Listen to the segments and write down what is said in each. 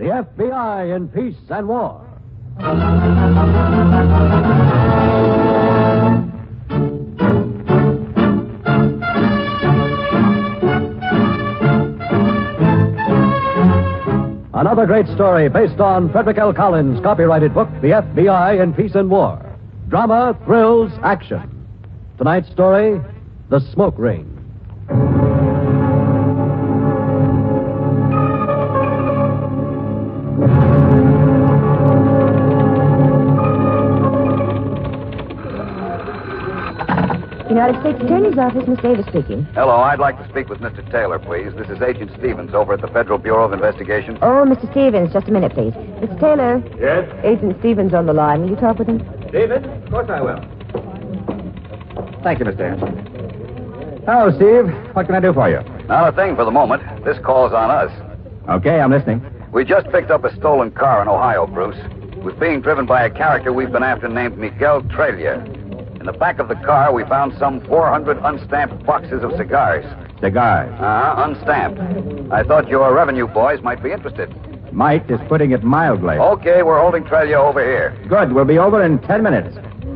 The FBI in Peace and War. Another great story based on Frederick L. Collins' copyrighted book, The FBI in Peace and War. Drama, thrills, action. Tonight's story, The Smoke Ring. United States Attorney's Office, Miss Davis speaking. Hello, I'd like to speak with Mr. Taylor, please. This is Agent Stevens over at the Federal Bureau of Investigation. Oh, Mr. Stevens, just a minute, please. Mr. Taylor. Yes? Agent Stevens on the line. Will you talk with him? David? Of course I will. Thank you, Mr. Hanson. Hello, Steve. What can I do for you? Not a thing for the moment. This call's on us. Okay, I'm listening. We just picked up a stolen car in Ohio, Bruce. It was being driven by a character we've been after named Miguel Trelia. In the back of the car, we found some 400 unstamped boxes of cigars. Cigars? Unstamped. I thought your revenue boys might be interested. Might is putting it mildly. Okay, we're holding Trelia over here. Good. We'll be over in 10 minutes.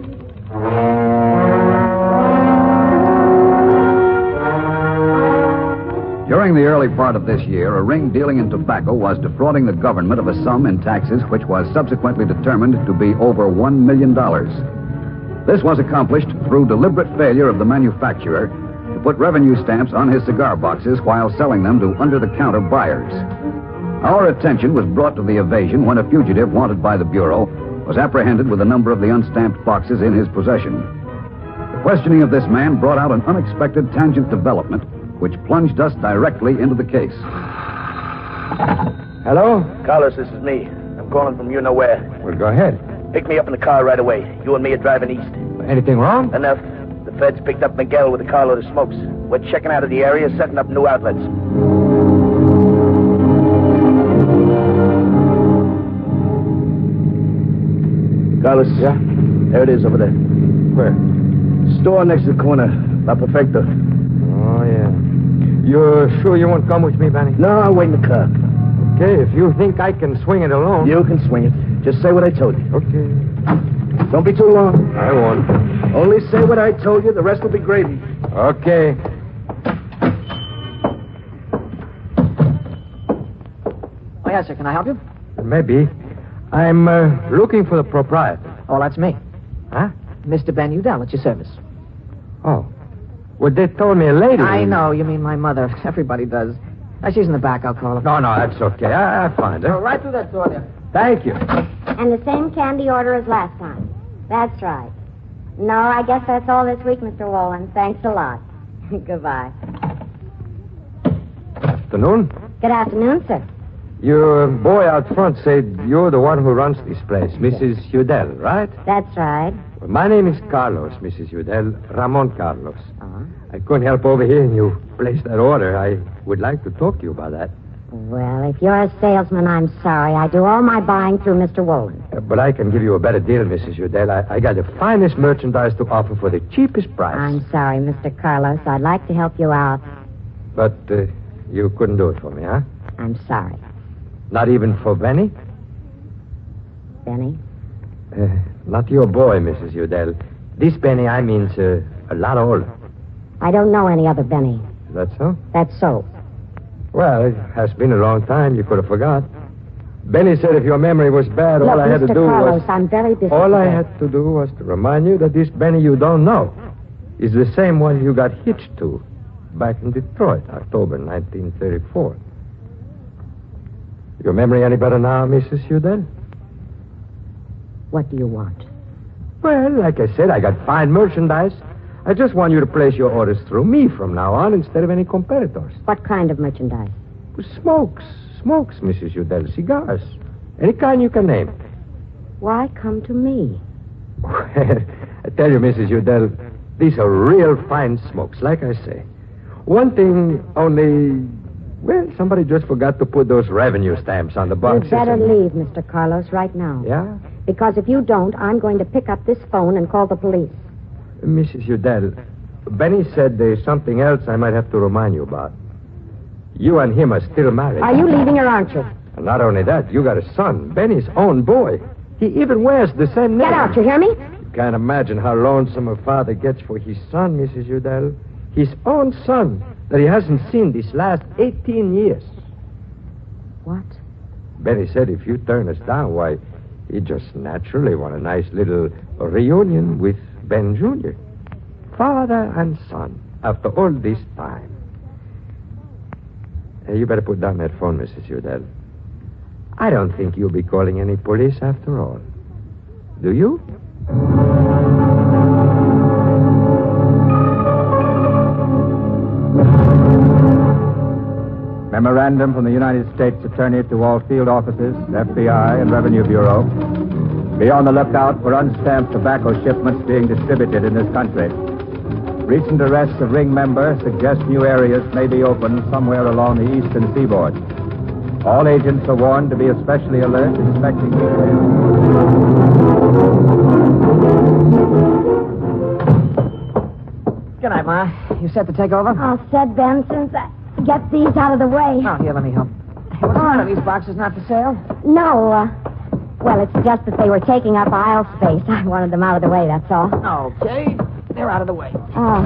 During the early part of this year, a ring dealing in tobacco was defrauding the government of a sum in taxes which was subsequently determined to be over $1 million. This was accomplished through deliberate failure of the manufacturer to put revenue stamps on his cigar boxes while selling them to under-the-counter buyers. Our attention was brought to the evasion when a fugitive wanted by the Bureau was apprehended with a number of the unstamped boxes in his possession. The questioning of this man brought out an unexpected tangent development which plunged us directly into the case. Hello? Carlos, this is me. I'm calling from you-know-where. Well, go ahead. Pick me up in the car right away. You and me are driving east. Anything wrong? Enough. The feds picked up Miguel with a carload of smokes. We're checking out of the area, setting up new outlets. Carlos. Yeah? There it is over there. Where? Store next to the corner. La Perfecta. Oh, yeah. You're sure you won't come with me, Benny? No, I'll wait in the car. Okay, if you think I can swing it alone. You can swing it. Just say what I told you. Okay. Don't be too long. I won't. Only say what I told you. The rest will be gravy. Okay. Oh, yes, sir. Can I help you? Maybe. I'm looking for the proprietor. Oh, that's me. Huh? Mr. Ben Udell at your service. Oh. Well, they told me a lady. I know. You mean my mother. Everybody does. She's in the back. I'll call her. No, that's okay. I'll find her. Go right through that door there. Thank you. And the same candy order as last time. That's right. No, I guess that's all this week, Mr. Wallen. Thanks a lot. Goodbye. Afternoon. Good afternoon, sir. Your boy out front said you're the one who runs this place, Mrs. Udell, right? That's right. Well, my name is Carlos, Mrs. Udell. Ramon Carlos. Uh-huh. I couldn't help overhearing you place that order. I would like to talk to you about that. Well, if you're a salesman, I'm sorry. I do all my buying through Mr. Wolin. But I can give you a better deal, Mrs. Udell. I got the finest merchandise to offer for the cheapest price. I'm sorry, Mr. Carlos. I'd like to help you out. But you couldn't do it for me, huh? I'm sorry. Not even for Benny? Benny? Not your boy, Mrs. Udell. This Benny, I mean's a lot older. I don't know any other Benny. Is that so? That's so. Well, it has been a long time. You could have forgot. Benny said if your memory was bad, all I had to Mr. do Carlos, was... I'm very busy All I today. had to do was to remind you that this Benny you don't know is the same one you got hitched to back in Detroit, October 1934. Your memory any better now, Mrs. Udell? What do you want? Well, like I said, I got fine merchandise. I just want you to place your orders through me from now on instead of any competitors. What kind of merchandise? Smokes, Mrs. Udell. Cigars. Any kind you can name. Why come to me? I tell you, Mrs. Udell, these are real fine smokes, like I say. One thing only... Well, somebody just forgot to put those revenue stamps on the boxes. You'd better leave, Mr. Carlos, right now. Yeah? Because if you don't, I'm going to pick up this phone and call the police. Mrs. Udell, Benny said there's something else I might have to remind you about. You and him are still married. Are you leaving or aren't you? And not only that, you got a son, Benny's own boy. He even wears the same name. Get out, you hear me? You can't imagine how lonesome a father gets for his son, Mrs. Udell. His own son that he hasn't seen these last 18 years. What? Benny said if you turn us down, why, he just naturally want a nice little reunion with Ben Jr. Father and son, after all this time. You better put down that phone, Mrs. Udell. I don't think you'll be calling any police after all. Do you? Memorandum from the United States Attorney to all field offices, FBI, and Revenue Bureau. Be on the lookout for unstamped tobacco shipments being distributed in this country. Recent arrests of ring member suggest new areas may be open somewhere along the eastern seaboard. All agents are warned to be especially alert, expecting details. Good night, Ma. You set to take over? All set, Ben, since I get these out of the way. Oh, here, let me help. Hey, what's the matter? These boxes not for sale? No, well, it's just that they were taking up aisle space. I wanted them out of the way, that's all. Okay. They're out of the way. Oh,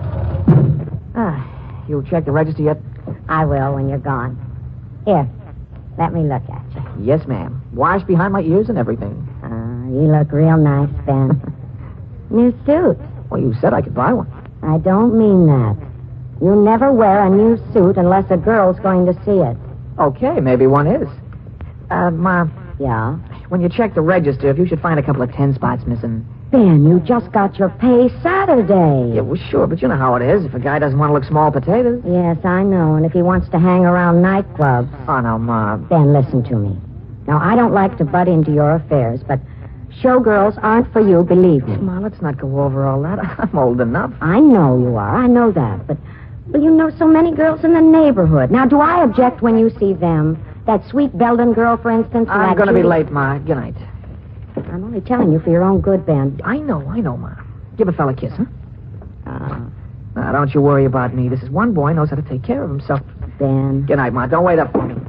You checked the register yet? I will when you're gone. Here, let me look at you. Yes, ma'am. Wash behind my ears and everything. You look real nice, Ben. New suit. Well, you said I could buy one. I don't mean that. You never wear a new suit unless a girl's going to see it. Okay, maybe one is. Ma, Yeah? when you check the register, if you should find a couple of 10 spots missing. Ben, you just got your pay Saturday. Yeah, well, sure, but you know how it is. If a guy doesn't want to look small potatoes. Yes, I know. And if he wants to hang around nightclubs. Oh, no, Ma. Ben, listen to me. Now, I don't like to butt into your affairs, but showgirls aren't for you, believe me. Ma, let's not go over all that. I'm old enough. I know you are. I know that. But, well, you know so many girls in the neighborhood. Now, do I object when you see them? That sweet Belden girl, for instance? and I'm that going to be Judy- late, Ma. Good night. I'm only telling you for your own good, Ben. I know, Ma. Give a fella a kiss, huh? Now, don't you worry about me. This is one boy knows how to take care of himself. Ben. Good night, Ma. Don't wait up for me.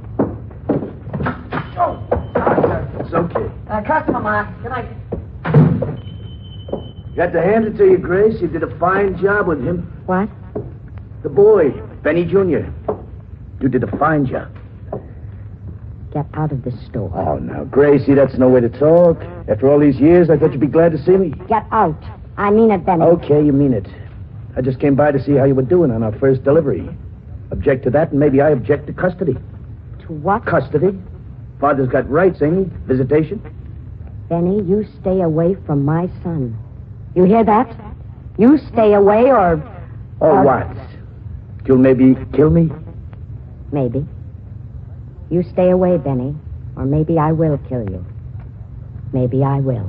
It's okay. Customer, Ma. Good night. Got to hand it to you, Grace. You did a fine job with him. What? The boy, Benny Jr. You did a fine job. Get out of this store. Oh, now, Gracie, that's no way to talk. After all these years, I thought you'd be glad to see me. Get out. I mean it, Benny. Okay, you mean it. I just came by to see how you were doing on our first delivery. Object to that, and maybe I object to custody. To what? Custody? Father's got rights, ain't he? Visitation? Benny, you stay away from my son. You hear that? You stay away or... Or what? You'll maybe kill me? Maybe. You stay away, Benny, or maybe I will kill you. Maybe I will.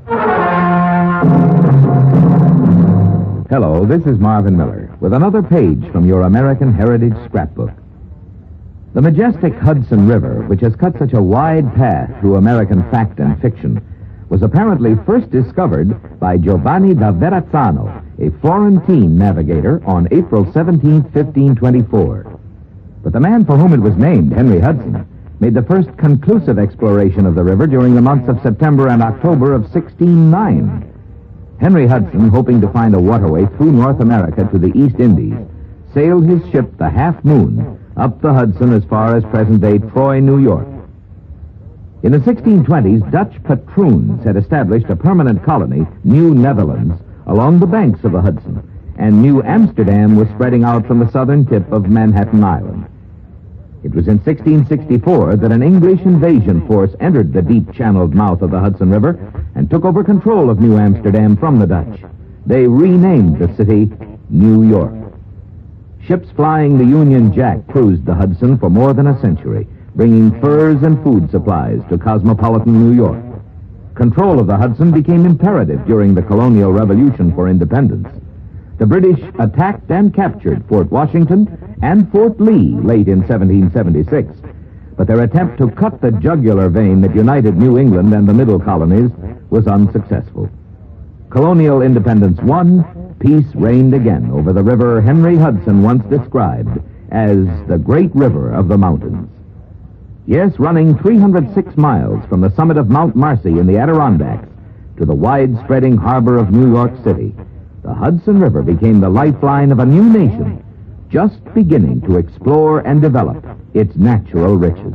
Hello, this is Marvin Miller with another page from your American Heritage Scrapbook. The majestic Hudson River, which has cut such a wide path through American fact and fiction, was apparently first discovered by Giovanni da Verrazzano, a Florentine navigator, on April 17, 1524. But the man for whom it was named, Henry Hudson, made the first conclusive exploration of the river during the months of September and October of 1609. Henry Hudson, hoping to find a waterway through North America to the East Indies, sailed his ship, the Half Moon, up the Hudson as far as present-day Troy, New York. In the 1620s, Dutch patroons had established a permanent colony, New Netherlands, along the banks of the Hudson, and New Amsterdam was spreading out from the southern tip of Manhattan Island. It was in 1664 that an English invasion force entered the deep-channeled mouth of the Hudson River and took over control of New Amsterdam from the Dutch. They renamed the city New York. Ships flying the Union Jack cruised the Hudson for more than a century, bringing furs and food supplies to cosmopolitan New York. Control of the Hudson became imperative during the colonial revolution for independence. The British attacked and captured Fort Washington and Fort Lee late in 1776. But their attempt to cut the jugular vein that united New England and the middle colonies was unsuccessful. Colonial independence won, peace reigned again over the river Henry Hudson once described as the Great River of the Mountains. Yes, running 306 miles from the summit of Mount Marcy in the Adirondacks to the wide-spreading harbor of New York City, the Hudson River became the lifeline of a new nation, just beginning to explore and develop its natural riches.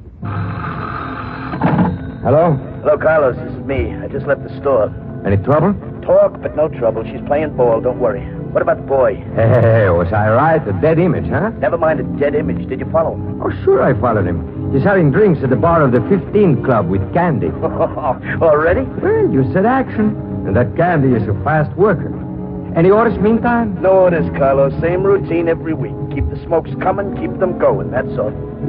Hello? Hello, Carlos. This is me. I just left the store. Any trouble? Talk, but no trouble. She's playing ball. Don't worry. What about the boy? Hey, was I right? A dead image, huh? Never mind the dead image. Did you follow him? Oh, sure I followed him. He's having drinks at the bar of the 15 Club with Candy. Already? Well, you said action. And that Candy is a fast worker. Any orders meantime? No orders, Carlos. Same routine every week. Keep the smokes coming, keep them going. That's all.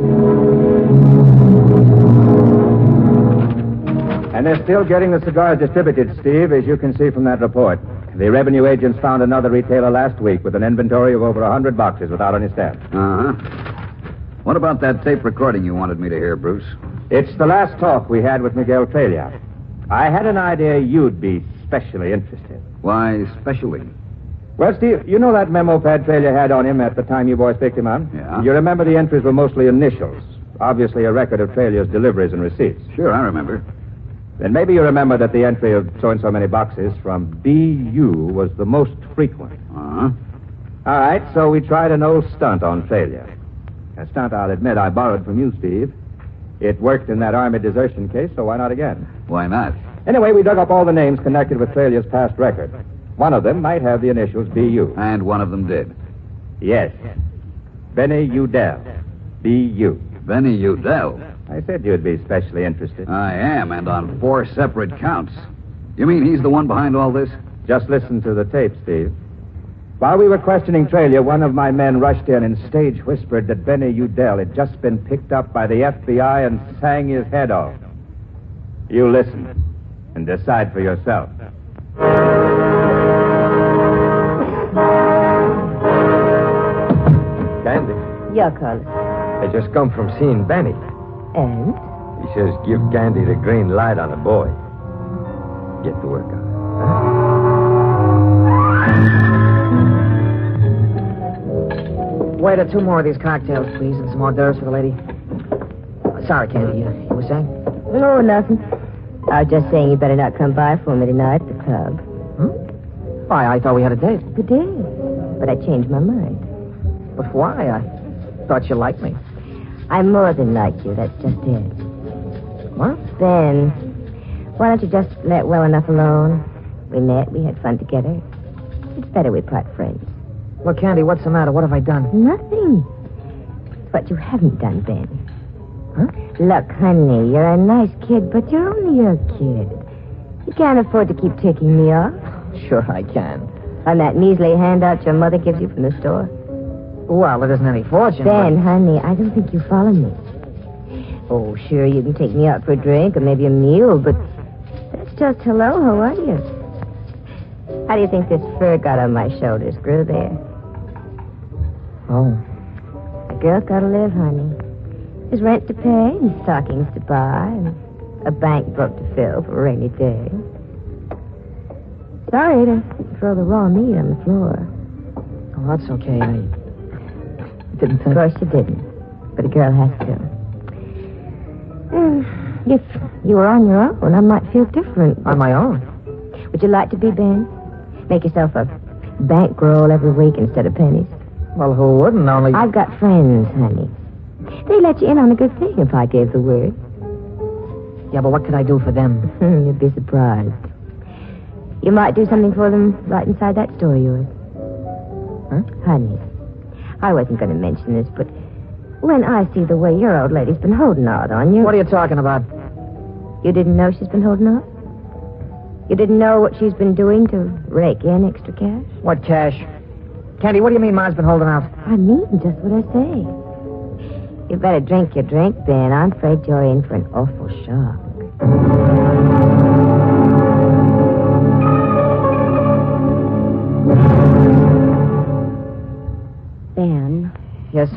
And they're still getting the cigars distributed, Steve, as you can see from that report. The revenue agents found another retailer last week with an inventory of over 100 boxes without any stamps. Uh-huh. What about that tape recording you wanted me to hear, Bruce? It's the last talk we had with Miguel Trelia. I had an idea you'd be specially interested. Why, especially? Well, Steve, you know that memo pad Trelia had on him at the time you boys picked him up? Yeah. You remember the entries were mostly initials. Obviously a record of Trelia's deliveries and receipts. Sure, I remember. Then maybe you remember that the entry of so-and-so many boxes from B.U. was the most frequent. Uh-huh. All right, so we tried an old stunt on Trelia. A stunt, I'll admit, I borrowed from you, Steve. It worked in that army desertion case, so why not again? Why not? Anyway, we dug up all the names connected with Trelia's past record. One of them might have the initials B.U. And one of them did. Yes. Benny Udell. B.U. Benny Udell. I said you'd be specially interested. I am, and on 4 separate counts. You mean he's the one behind all this? Just listen to the tape, Steve. While we were questioning Trelia, one of my men rushed in and stage whispered that Benny Udell had just been picked up by the FBI and sang his head off. You listen and decide for yourself. Candy, Yeah, Carlos. I just come from seeing Benny. And? He says give Candy the green light on the boy. Get to work on it. Waiter, 2 more of these cocktails, please, and some hors d'oeuvres for the lady. Sorry, Candy, you were saying? No, nothing. I was just saying you better not come by for me tonight at the club. Why, I thought we had a date. You did, but I changed my mind. But why? I thought you liked me. I more than like you, that's just it. What? Ben, why don't you just let well enough alone? We met, we had fun together. It's better we part friends. Look, Candy, what's the matter? What have I done? Nothing. It's what you haven't done, Ben. Huh? Look, honey, you're a nice kid, but you're only a kid. You can't afford to keep taking me off. Sure I can. On that measly handout your mother gives you from the store. Well, it isn't any fortune. Ben, honey, I don't think you follow me. Oh, sure, you can take me out for a drink or maybe a meal, but that's just hello, how are you? How do you think this fur got on my shoulders? Grew there. Oh. A girl's gotta live, honey. There's rent to pay and stockings to buy and a bank book to fill for a rainy day. Sorry to throw the raw meat on the floor. Oh, that's okay. I didn't Of think... course you didn't, but a girl has to. If you were on your own, I might feel different. On my own? Would you like to be, Ben? Make yourself a bankroll every week instead of pennies. Well, who wouldn't? Only... I've got friends, honey. They let you in on a good thing if I gave the word. Yeah, but what could I do for them? You'd be surprised. You might do something for them right inside that store of yours. Huh? Honey, I wasn't going to mention this, but when I see the way your old lady's been holding out on you... What are you talking about? You didn't know she's been holding out? You didn't know what she's been doing to rake in extra cash? What cash? Candy, what do you mean Ma's been holding out? I mean just what I say. You better drink your drink, Ben. I'm afraid you're in for an awful shock. Ben, Yes?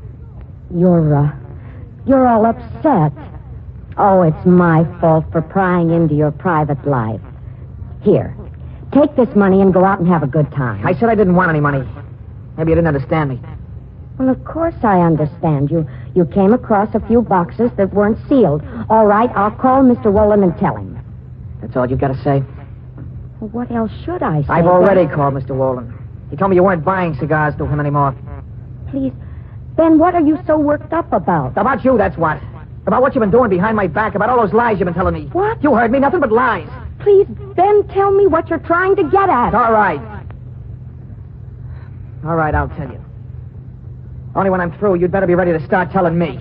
you're all upset. Oh, it's my fault for prying into your private life. Here, take this money and go out and have a good time. I said I didn't want any money. Maybe you didn't understand me. Well, of course I understand. You came across a few boxes that weren't sealed. All right, I'll call Mr. Wolin and tell him. That's all you've got to say? Well, what else should I say? I've already called Mr. Wolin. He told me you weren't buying cigars to him anymore. Please, Ben, what are you so worked up about? About you, that's what. About what you've been doing behind my back, about all those lies you've been telling me. What? You heard me, nothing but lies. Please, Ben, tell me what you're trying to get at. All right. All right, I'll tell you. Only when I'm through, you'd better be ready to start telling me.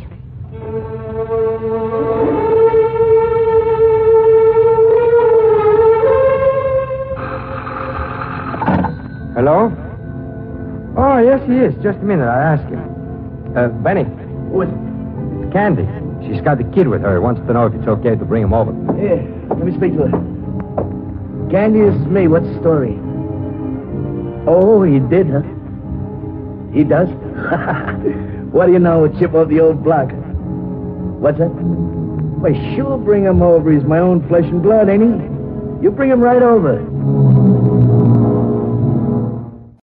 Hello? Oh, yes, he is. Just a minute. I'll ask him. Benny. Who is it? It's Candy. She's got the kid with her. Wants to know if it's okay to bring him over. Yeah, let me speak to her. Candy, this is me. What's the story? Oh, he did, huh? He does? What do you know, a chip off the old block? What's that? Why, sure, bring him over. He's my own flesh and blood, ain't he? You bring him right over.